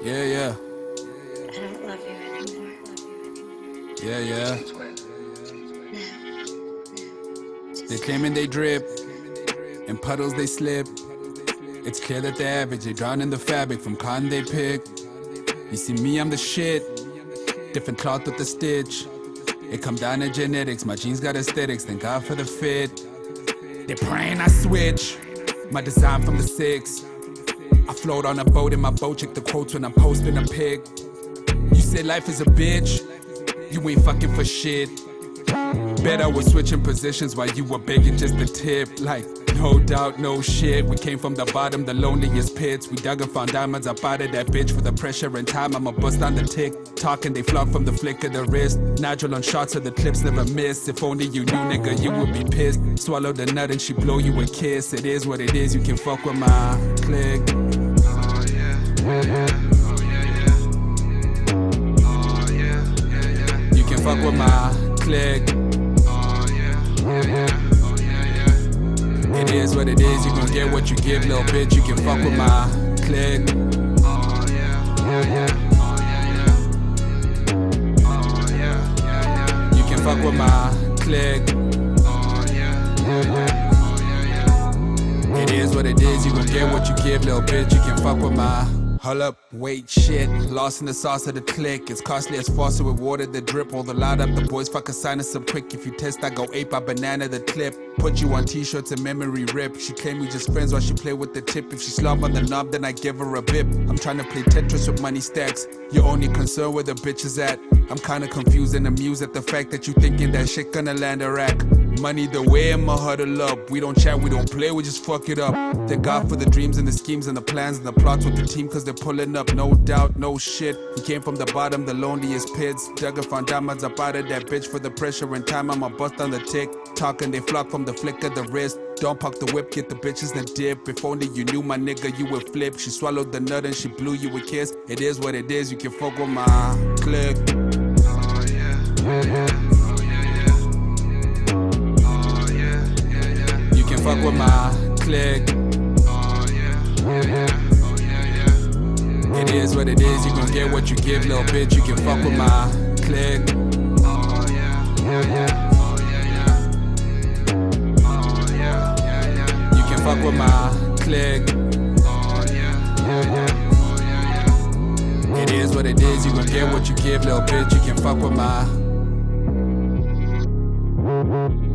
Yeah, yeah. I don't love you anymore. Yeah, yeah. No. They claiming they drip, in puddles they slip. It's clear that they're average, they drown in the fabric from cotton they pick. You see me, I'm the shit. Different cloth with the stitch. It come down to genetics, my jeans got aesthetics, thank God for the fit. They praying I switch, my design from the six. I float on a boat in my boat, check the quotes when I'm posting a pic. You say life is a bitch, you ain't fucking for shit. Bet I was switching positions while you were begging just a tip. Like, no doubt, no shit. We came from the bottom, the loneliest pits. We dug and found diamonds up out of that bitch. For the pressure and time, I'ma bust on the tick. Talking, they flock from the flick of the wrist. Nigel on shots of the clips never miss. If only you knew, nigga, you would be pissed. Swallow the nut and she blow you a kiss. It is what it is, you can fuck with my click. Oh yeah, oh yeah, oh yeah, yeah. Oh yeah, yeah, yeah. You can fuck with my click. Oh yeah, oh yeah, oh yeah, yeah. It is what it is, you gon' get what you give, little bitch. You can fuck with my click. Oh yeah, oh yeah, oh yeah, yeah. Oh yeah, yeah, yeah. You can fuck with my click. Oh yeah, oh yeah, oh yeah, yeah. It is what it is, you gon' get what you give, little bitch. You can fuck with my. Hold up, wait, shit. Lost in the sauce of the click. It's costly as faucet with water that drip. Hold the loud up, the boys fucking sign us up quick. If you test, I go ape, I banana the clip. Put you on t-shirts and memory rip. She claim we just friends while she play with the tip. If she slump on the knob, then I give her a bip. I'm trying to play Tetris with money stacks. You're only concerned where the bitch is at. I'm kinda confused and amused at the fact that you thinking that shit gonna land a rack. Money the way I'ma huddle up. We don't chat, we don't play, we just fuck it up. Thank God for the dreams and the schemes and the plans and the plots with the team, cause they're pulling up, no doubt, no shit. We came from the bottom, the loneliest pits. Dug and found diamonds up out of that bitch. For the pressure and time, I'ma bust on the tick. Talking, they flock from the flick of the wrist. Don't park the whip, get the bitches and dip. If only you knew, my nigga, you would flip. She swallowed the nut and she blew you a kiss. It is what it is, you can fuck with my click. Oh yeah, oh yeah, oh yeah, yeah. Oh yeah, yeah, yeah. You can fuck with my click. Oh yeah, oh yeah, oh yeah, yeah. It is what it is, you gon' get what you give, little bitch. You can fuck with my click. Oh yeah, yeah, yeah. Oh yeah, yeah. Oh yeah, yeah, yeah. You can fuck with my click. Oh yeah, yeah, yeah. Oh yeah, yeah. It is what it is, you gon' get what you give, little bitch. You can fuck with my